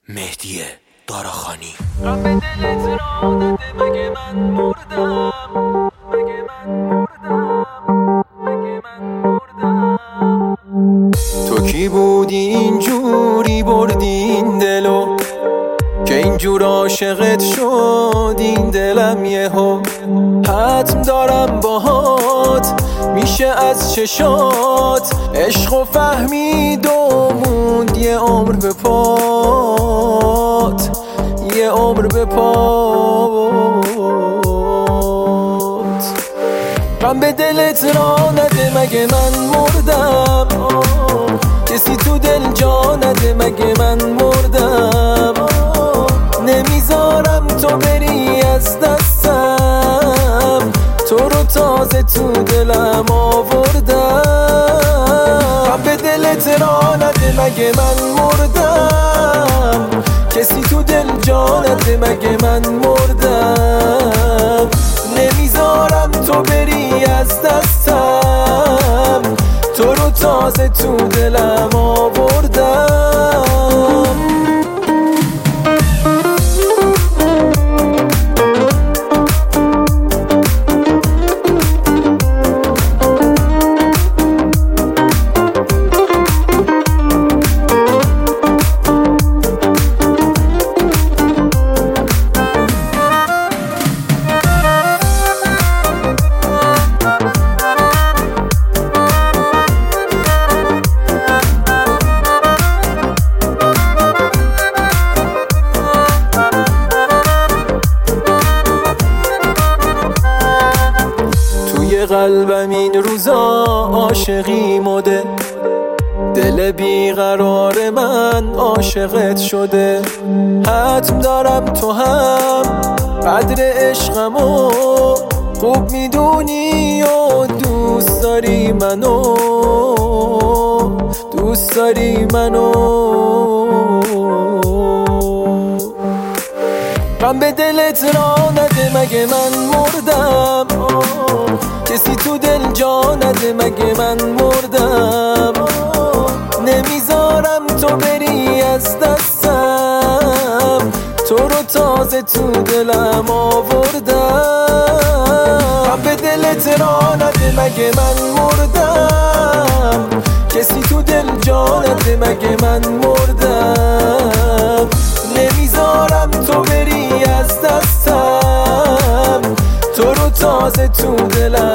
مهدی داراخانی. غم به دلت را نده مگه من مردم، مگه من مردم، مگه من مردم. تو کی بودی اینجوری بردی این دلو که اینجور عاشقت شد این دلم یهو. حتم دارم باهات میشه از چشات عشق و فهمید و موند یه عمر به پات، یه عمر به پات. غم به دلت را نده مگه من مردم، کسی تو دل جا نده مگه من مردم. نمیذارم تو بری از دستم، تو رو تازه تو دلم آوردم. غم به دلت را نده مگه من مردم، کسی تو دل جا نده مگه من مردم. نمیذارم تو بری از دستم، تو رو تازه تو دلم آوردم. قلبم این روزا عاشقی مده، دل بیقرار من عاشقت شده. حتم دارم تو هم قدر عشقمو خوب میدونی و دوست داری منو، دوست داری منو. غم به دلت را نده مگه من مردم، کسی تو دل جا نده مگه من مردم. نمیذارم تو بری از دستم، تو رو تازه تو دلم آوردم. غم به دلت را نده مگه من مردم، کسی تو دل جا نده مگه من مردم. نمیذارم تو بری از دستم، تو رو تازه تو دلم